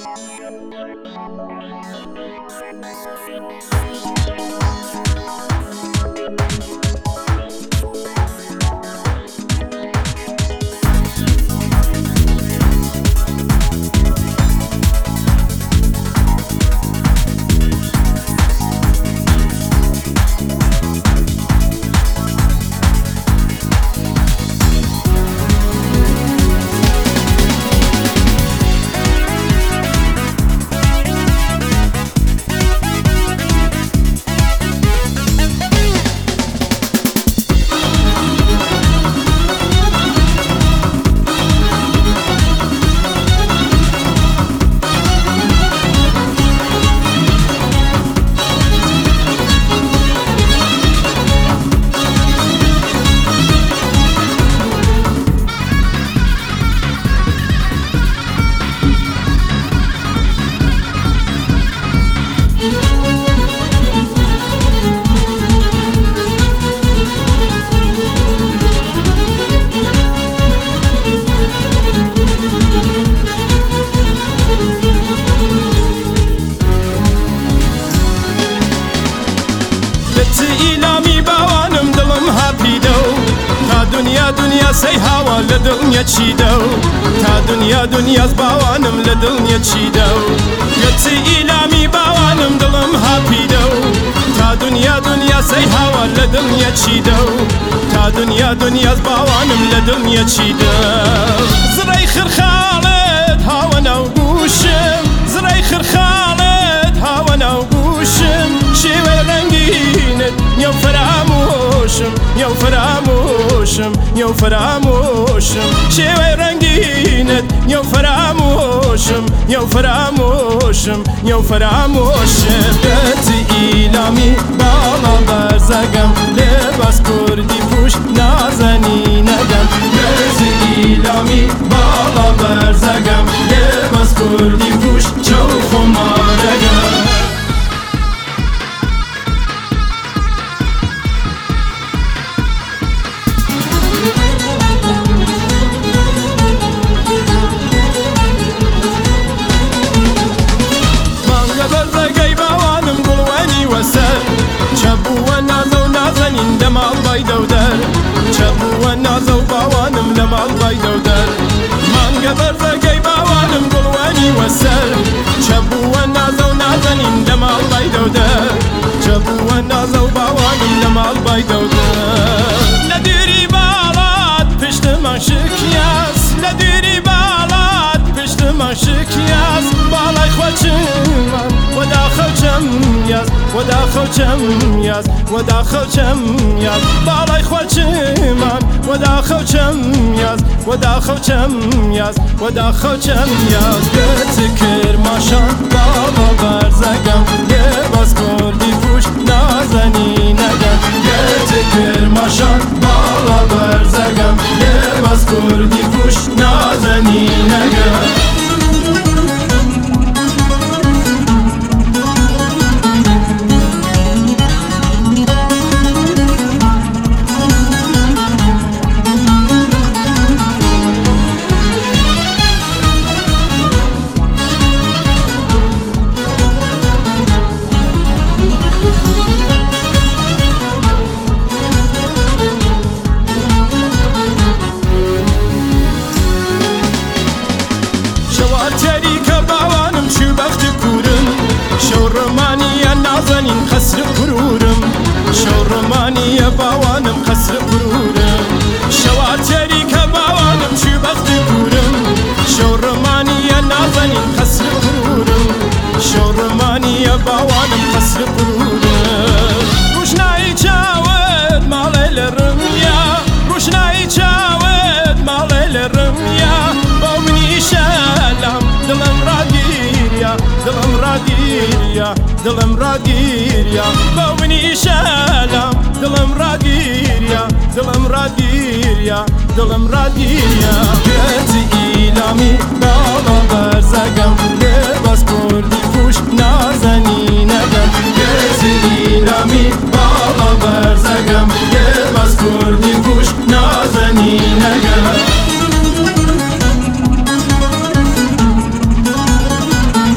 دنیا سی هوا لدنیا چی دو تا دنیا باوانم لدنیا چی دو گتی ایلامی باوانم دلم هاپی دو تا دنیا سی هوا لدنیا چی دو تا دنیا باوانم لدنیا چی دو زرای خرخالت هوا نوگوشم زرای خرخالت هوا نوگوشم شیوه رنگینت یو فراموشم یو فراموشم یو فراموشم شیوه رنگینت یو فراموشم یو فراموشم یو فراموشم گتی ایلامی بالا برزگم لباس کردی پوش نازنی نگم گتی ایلامی بالا برزگم لباس کردی پوش چو خمارگم چبو نازو نازنین لمال بایدو در چبو نازو باوانم لمال بایدو در من قبر زگی باوانم گلوانی وسر چبو نازو نازنین لمال بایدو در چبو نازو باوانم لمال بایدو در لدیری بالات پشت من شکیاس لدیری بالات پشت من شکیاس بالای خوچم و داخل چم یاز و داخل چم یاز و داخل چم یاز بالای خوچم و داخل چم یاز و داخل چم یاز و داخل چم یاز گتی کرماشان بالا برزگم لباس کردی پوش نازنی نگم گتی کرماشان بالا برزگم لباس کردی پوش نازنی نگم نازنین قصر قرورم شورمانی باوانم قصر قرورم شواتری که باوانم چی بخت کورم شورمانی نازنین قصر قرورم شورمانی باوانم قصر قرورم روشنایی چاود مالیلرم یا روشنایی چاود مالیلرم یا با منی شلم دلم را گیریا دلم را گیریا دلم را گیریا با منی شلم دلم را گیریا دلم را گیریا دلم را گیریا گتی ایلامی بالا برزگم لباس کردی پوش نازنی نگم گتی ایلامی بالا برزگم لباس کردی پوش نازنی نگم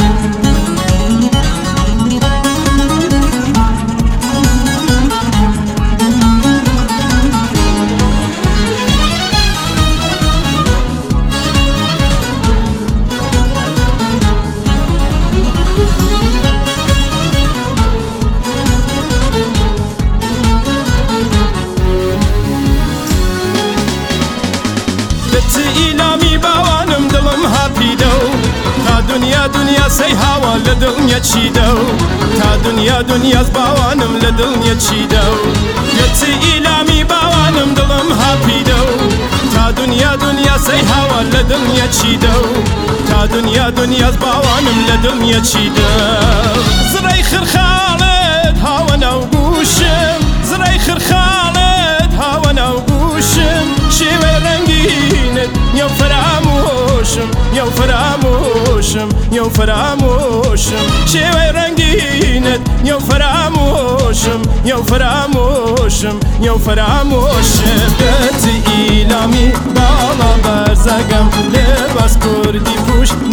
دنیا سی هوا لدڵنیە چیدە و تا دنیاز باوانم لە دڵنیە چیدە و گەچی ئیلامی باوانم دڵم هاپیدە و تا دنیا سی هوا لە دڵنیە چیدە و تا دنیاز باوانم لە دڵنیە چیدە زڕەی خرخاڵت هاوە ناو گوشم زڕەی خرخاڵت هاوە ناو گوشم شێوەی ڕەنگینت یەو فرامۆشم یەو فرامۆشم یەو فرامۆشم شێوەی ڕەنگینت یەو فرامۆشم یەو فرامۆشم یەو فرامۆشم گەچی ئیلامی باڵا بەرزەگەم لێبەس کوردی پوش